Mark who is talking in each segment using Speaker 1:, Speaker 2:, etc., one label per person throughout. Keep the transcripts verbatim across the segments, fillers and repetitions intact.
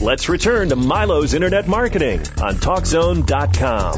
Speaker 1: Let's return to Milo's Internet Marketing on Talk Zone dot com.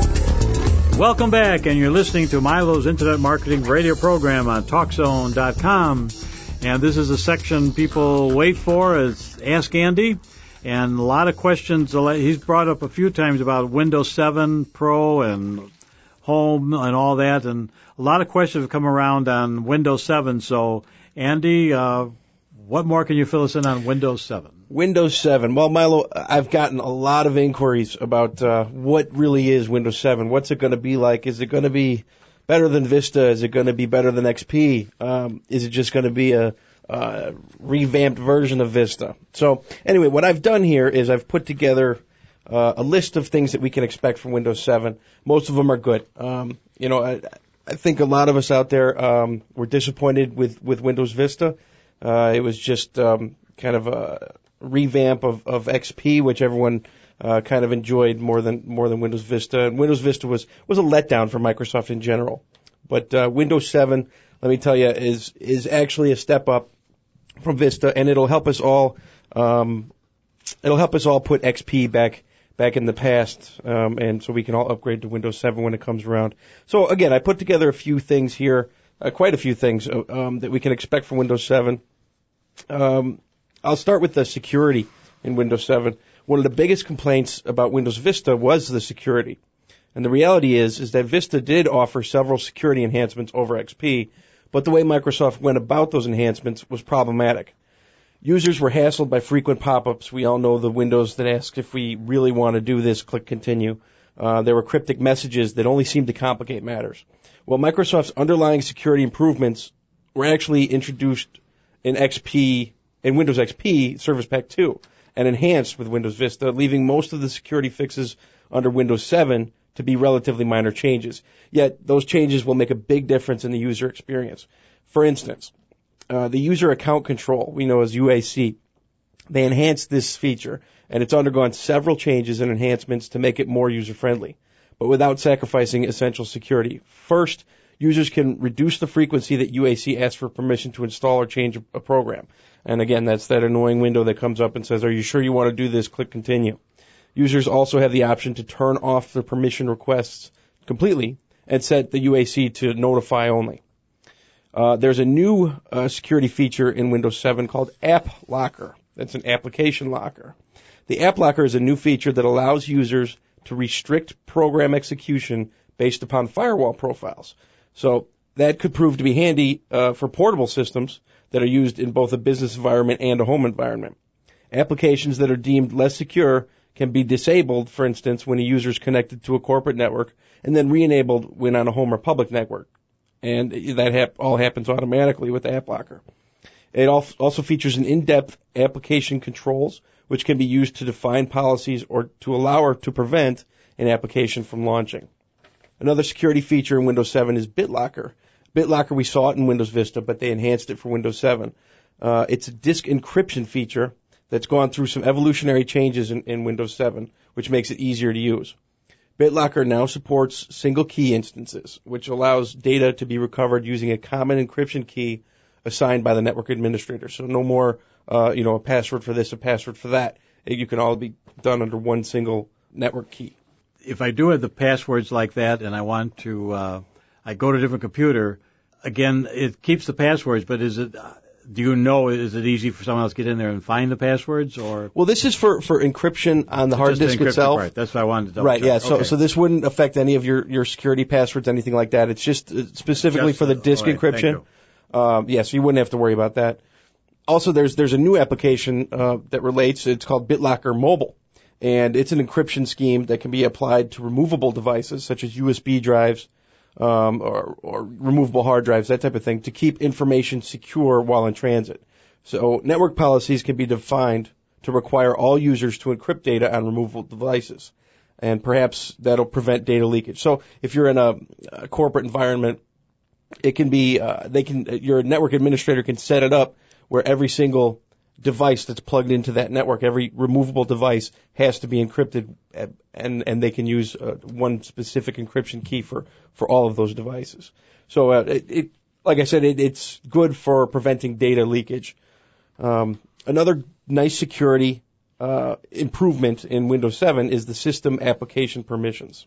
Speaker 2: Welcome back, and you're listening to Milo's Internet Marketing radio program on Talk Zone dot com. And this is a section people wait for. It's Ask Andy. And a lot of questions. He's brought up a few times about Windows seven Pro and Home and all that. And a lot of questions have come around on Windows seven. So, Andy, uh, what more can you fill us in on Windows seven?
Speaker 3: Windows seven. Well, Milo, I've gotten a lot of inquiries about uh, what really is Windows seven. What's it going to be like? Is it going to be better than Vista? Is it going to be better than X P? Um, is it just going to be a uh, revamped version of Vista? So anyway, what I've done here is I've put together uh, a list of things that we can expect from Windows seven. Most of them are good. Um, you know, I, I think a lot of us out there um, were disappointed with, with Windows Vista. Uh, it was just um, kind of a revamp of, of X P, which everyone uh, kind of enjoyed more than more than Windows Vista. And Windows Vista was was a letdown for Microsoft in general. But uh, Windows seven, let me tell you, is is actually a step up from Vista, and it'll help us all. Um, it'll help us all put X P back back in the past, um, and so we can all upgrade to Windows seven when it comes around. So again, I put together a few things here, uh, quite a few things um, that we can expect from Windows seven. Um, I'll start with the security in Windows seven. One of the biggest complaints about Windows Vista was the security. And the reality is, is that Vista did offer several security enhancements over X P, but the way Microsoft went about those enhancements was problematic. Users were hassled by frequent pop-ups. We all know the windows that ask if we really want to do this, click continue. Uh, there were cryptic messages that only seemed to complicate matters. Well, Microsoft's underlying security improvements were actually introduced in X P, in Windows X P Service Pack two, and enhanced with Windows Vista, leaving most of the security fixes under Windows seven to be relatively minor changes. Yet, those changes will make a big difference in the user experience. For instance, uh, the user account control, we know as U A C, they enhanced this feature, and it's undergone several changes and enhancements to make it more user-friendly, but without sacrificing essential security. First, users can reduce the frequency that U A C asks for permission to install or change a program. And again, that's that annoying window that comes up and says, are you sure you want to do this? Click continue. Users also have the option to turn off the permission requests completely and set the U A C to notify only. Uh, there's a new uh, security feature in Windows seven called App Locker. That's an application locker. The App Locker is a new feature that allows users to restrict program execution based upon firewall profiles. So that could prove to be handy uh, for portable systems that are used in both a business environment and a home environment. Applications that are deemed less secure can be disabled, for instance, when a user is connected to a corporate network, and then re-enabled when on a home or public network. And that hap- all happens automatically with App Locker. It also features an in-depth application controls, which can be used to define policies or to allow or to prevent an application from launching. Another security feature in Windows seven is BitLocker. BitLocker, we saw it in Windows Vista, but they enhanced it for Windows seven. Uh, it's a disk encryption feature that's gone through some evolutionary changes in, in Windows seven, which makes it easier to use. BitLocker now supports single key instances, which allows data to be recovered using a common encryption key assigned by the network administrator. So no more, uh, you know, a password for this, a password for that. You can all be done under one single network key.
Speaker 2: If I do have the passwords like that and I want to, uh, I go to a different computer, again, it keeps the passwords, but is it, do you know, is it easy for someone else to get in there and find the passwords, or?
Speaker 3: Well, this is for, for encryption on the hard disk itself.
Speaker 2: Part. That's what I wanted to double
Speaker 3: Right,
Speaker 2: check.
Speaker 3: yeah, so,
Speaker 2: okay.
Speaker 3: so this wouldn't affect any of your, your security passwords, anything like that. It's just specifically
Speaker 2: just,
Speaker 3: for the disk
Speaker 2: right,
Speaker 3: encryption. Um, yeah, so you wouldn't have to worry about that. Also, there's, there's a new application, uh, that relates. It's called BitLocker Mobile. And it's an encryption scheme that can be applied to removable devices such as U S B drives, um, or, or removable hard drives, that type of thing, to keep information secure while in transit. So network policies can be defined to require all users to encrypt data on removable devices. And perhaps that'll prevent data leakage. So if you're in a, a corporate environment, it can be, uh, they can, your network administrator can set it up where every single device that's plugged into that network, every removable device has to be encrypted, and and they can use uh, one specific encryption key for, for all of those devices. So uh, it, it, like I said, it, it's good for preventing data leakage. Um, another nice security uh, improvement in Windows seven is the system application permissions.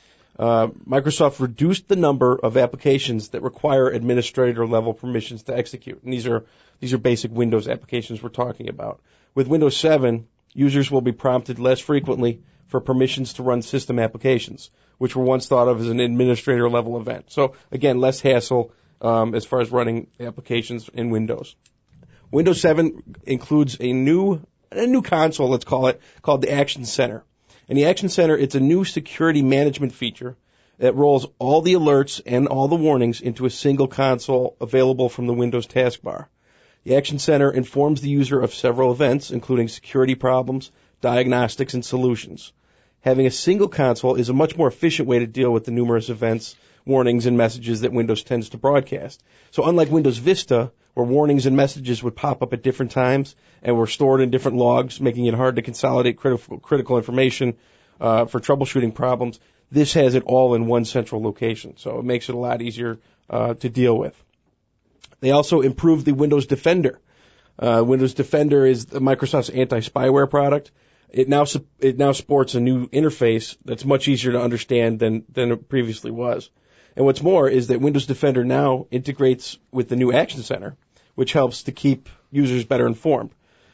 Speaker 3: Uh, Microsoft reduced the number of applications that require administrator-level permissions to execute. And these are these are basic Windows applications we're talking about. With Windows seven, users will be prompted less frequently for permissions to run system applications, which were once thought of as an administrator-level event. So, again, less hassle um, as far as running applications in Windows. Windows seven includes a new a new console, let's call it, called the Action Center. And the Action Center, it's a new security management feature that rolls all the alerts and all the warnings into a single console available from the Windows taskbar. The Action Center informs the user of several events, including security problems, diagnostics, and solutions. Having a single console is a much more efficient way to deal with the numerous events, warnings, and messages that Windows tends to broadcast. So unlike Windows Vista, where warnings and messages would pop up at different times and were stored in different logs, making it hard to consolidate critical, critical information uh, for troubleshooting problems, this has it all in one central location. So it makes it a lot easier uh, to deal with. They also improved the Windows Defender. Uh, Windows Defender is Microsoft's anti-spyware product. It now it now sports a new interface that's much easier to understand than than it previously was. And what's more is that Windows Defender now integrates with the new Action Center, which helps to keep users better informed.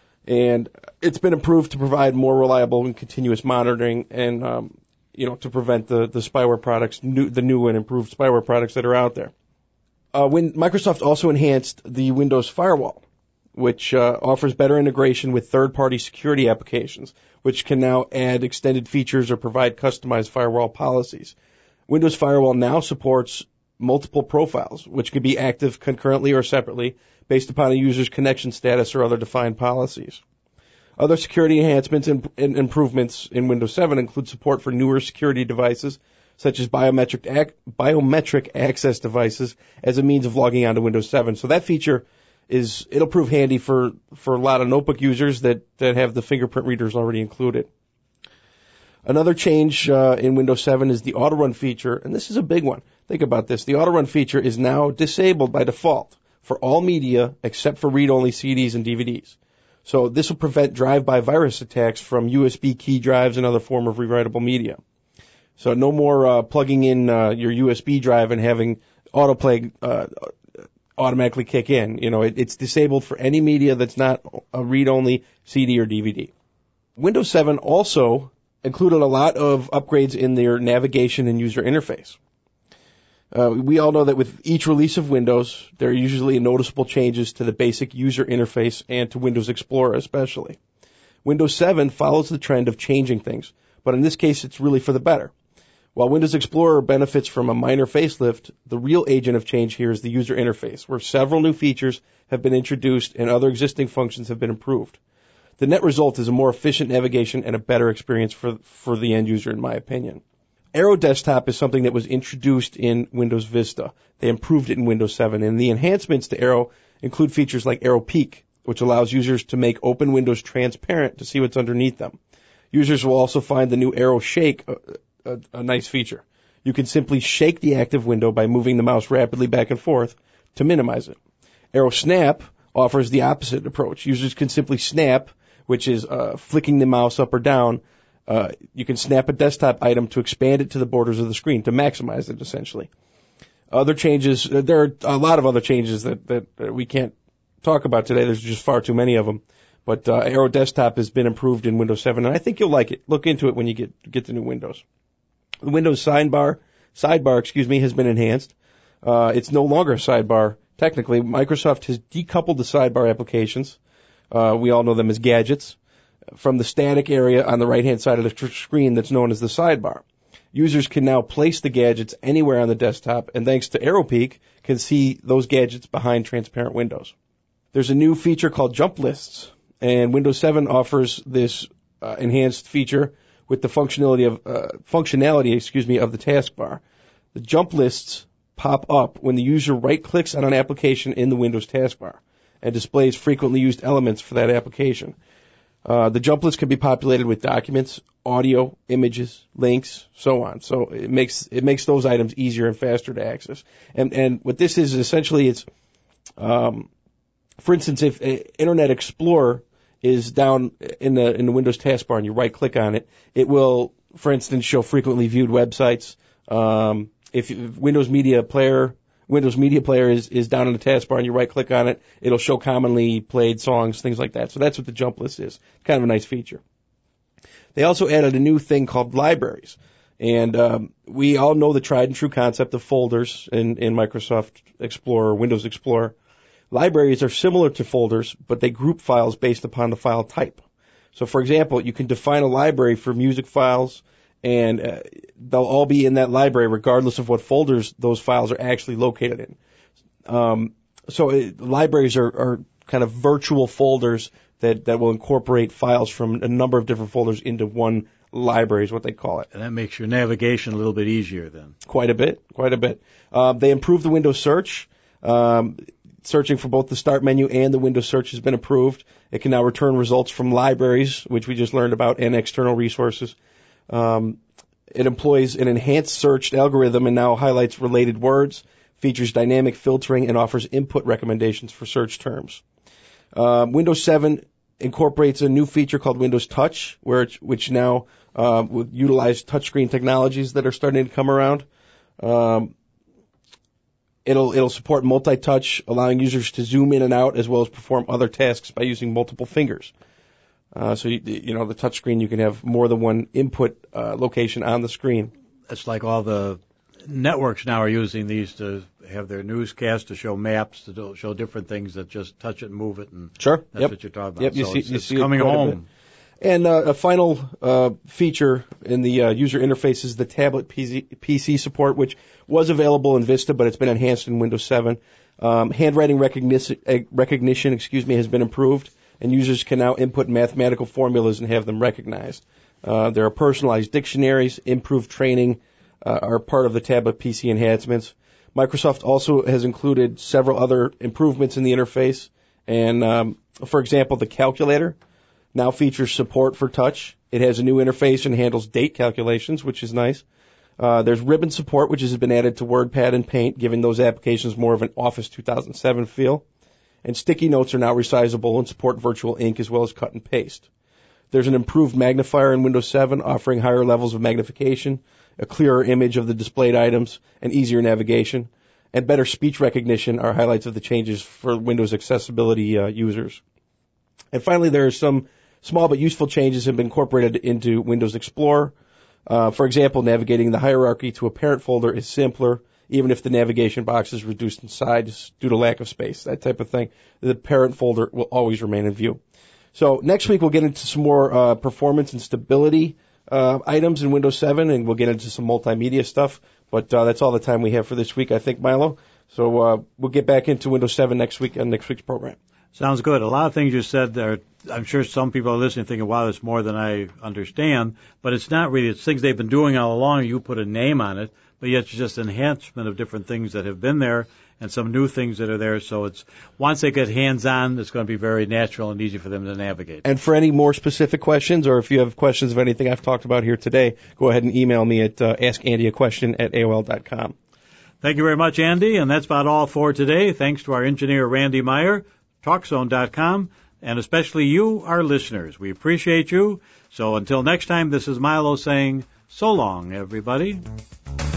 Speaker 3: And it's been improved to provide more reliable and continuous monitoring and, um, you know, to prevent the, the spyware products, new, the new and improved spyware products that are out there. Uh, when Microsoft also enhanced the Windows Firewall, which uh, offers better integration with third-party security applications, which can now add extended features or provide customized firewall policies. Windows Firewall now supports multiple profiles, which could be active concurrently or separately based upon a user's connection status or other defined policies. Other security enhancements and improvements in Windows seven include support for newer security devices, such as biometric ac- biometric access devices, as a means of logging onto Windows seven. So that feature is it'll prove handy for, for a lot of notebook users that, that have the fingerprint readers already included. Another change uh, in Windows seven is the auto-run feature, and this is a big one. Think about this. The auto-run feature is now disabled by default for all media except for read-only C Ds and D V Ds. So this will prevent drive-by virus attacks from U S B key drives and other form of rewritable media. So no more uh, plugging in uh, your U S B drive and having autoplay uh, automatically kick in. You know, it, it's disabled for any media that's not a read-only C D or D V D. Windows seven also included a lot of upgrades in their navigation and user interface. Uh, we all know that with each release of Windows, there are usually noticeable changes to the basic user interface and to Windows Explorer especially. Windows seven follows the trend of changing things, but in this case it's really for the better. While Windows Explorer benefits from a minor facelift, the real agent of change here is the user interface, where several new features have been introduced and other existing functions have been improved. The net result is a more efficient navigation and a better experience for for the end user, in my opinion. Aero Desktop is something that was introduced in Windows Vista. They improved it in Windows seven, and the enhancements to Aero include features like Aero Peek, which allows users to make open windows transparent to see what's underneath them. Users will also find the new Aero Shake a, a, a nice feature. You can simply shake the active window by moving the mouse rapidly back and forth to minimize it. Aero Snap offers the opposite approach. Users can simply snap, which is uh, flicking the mouse up or down. Uh, you can snap a desktop item to expand it to the borders of the screen, to maximize it, essentially. Other changes, there are a lot of other changes that, that, that we can't talk about today. There's just far too many of them. But uh, Aero Desktop has been improved in Windows seven, and I think you'll like it. Look into it when you get get the new Windows. The Windows sidebar, sidebar, excuse me, has been enhanced. Uh, it's no longer a sidebar. Technically, Microsoft has decoupled the sidebar applications. Uh, we all know them as gadgets, from the static area on the right-hand side of the tr- screen that's known as the sidebar. Users can now place the gadgets anywhere on the desktop, and thanks to Aero Peek, can see those gadgets behind transparent windows. There's a new feature called Jump Lists, and Windows seven offers this uh, enhanced feature with the functionality of uh, functionality, excuse me, of the taskbar. The Jump Lists pop up when the user right-clicks on an application in the Windows taskbar and displays frequently used elements for that application. Uh, the jump list can be populated with documents, audio, images, links, so on. So it makes it makes those items easier and faster to access. And and what this is essentially, it's, um, for instance, if uh, Internet Explorer is down in the in the Windows taskbar, and you right-click on it. It will, for instance, show frequently viewed websites. Um, if you, Windows Media Player Windows Media Player is, is down in the taskbar, and you right-click on it, it'll show commonly played songs, things like that. So that's what the jump list is. Kind of a nice feature. They also added a new thing called libraries. And um, we all know the tried and true concept of folders in, in Microsoft Explorer, Windows Explorer. Libraries are similar to folders, but they group files based upon the file type. So, for example, you can define a library for music files, and uh, they'll all be in that library regardless of what folders those files are actually located in. Um, so it, libraries are, are kind of virtual folders that, that will incorporate files from a number of different folders into one library is what they call it.
Speaker 2: And that makes your navigation a little bit easier then.
Speaker 3: Quite a bit, quite a bit. Uh, they improved the Windows search. Um, searching for both the start menu and the Windows search has been approved. It can now return results from libraries, which we just learned about, and external resources. Um, it employs an enhanced search algorithm and now highlights related words, features dynamic filtering, and offers input recommendations for search terms. Uh, Windows seven incorporates a new feature called Windows Touch, where it, which now uh, will utilize touchscreen technologies that are starting to come around. Um, it'll it'll support multi-touch, allowing users to zoom in and out as well as perform other tasks by using multiple fingers. Uh, so you, you know the touchscreen, you can have more than one input uh, location on the screen.
Speaker 2: It's like all the networks now are using these to have their newscasts to show maps, to do, show different things that just touch it and move it. And
Speaker 3: sure.
Speaker 2: That's
Speaker 3: yep.
Speaker 2: what you're talking about.
Speaker 3: Yep, you
Speaker 2: so
Speaker 3: see,
Speaker 2: it's,
Speaker 3: you
Speaker 2: it's
Speaker 3: see
Speaker 2: coming
Speaker 3: it
Speaker 2: home.
Speaker 3: And uh, a final uh, feature in the uh, user interface is the tablet P C, P C support, which was available in Vista, but it's been enhanced in Windows seven. Um, handwriting recognition, uh, recognition excuse me, has been improved, and users can now input mathematical formulas and have them recognized. Uh, there are personalized dictionaries, improved training, Uh, are part of the tablet P C enhancements. Microsoft also has included several other improvements in the interface. And, um, for example, the calculator now features support for touch. It has a new interface and handles date calculations, which is nice. Uh, there's ribbon support, which has been added to WordPad and Paint, giving those applications more of an Office two thousand seven feel. And sticky notes are now resizable and support virtual ink as well as cut and paste. There's an improved magnifier in Windows seven, offering higher levels of magnification, a clearer image of the displayed items, and easier navigation. And better speech recognition are highlights of the changes for Windows accessibility uh, users. And finally, there are some small but useful changes have been incorporated into Windows Explorer. Uh, for example, navigating the hierarchy to a parent folder is simpler, even if the navigation box is reduced in size due to lack of space, that type of thing. The parent folder will always remain in view. So next week we'll get into some more uh, performance and stability uh, items in Windows seven, and we'll get into some multimedia stuff. But uh, that's all the time we have for this week, I think, Milo. So uh, we'll get back into Windows seven next week on next week's program.
Speaker 2: Sounds good. A lot of things you said there, I'm sure some people are listening thinking, wow, that's more than I understand. But it's not really. It's things they've been doing all along. You put a name on it, but yet it's just enhancement of different things that have been there and some new things that are there. So it's once they get hands-on, it's going to be very natural and easy for them to navigate.
Speaker 3: And for any more specific questions, or if you have questions of anything I've talked about here today, go ahead and email me at uh, ask andy a question at A O L dot com.
Speaker 2: Thank you very much, Andy. And that's about all for today. Thanks to our engineer, Randy Meyer, talk zone dot com, and especially you, our listeners. We appreciate you. So until next time, this is Milo saying so long, everybody.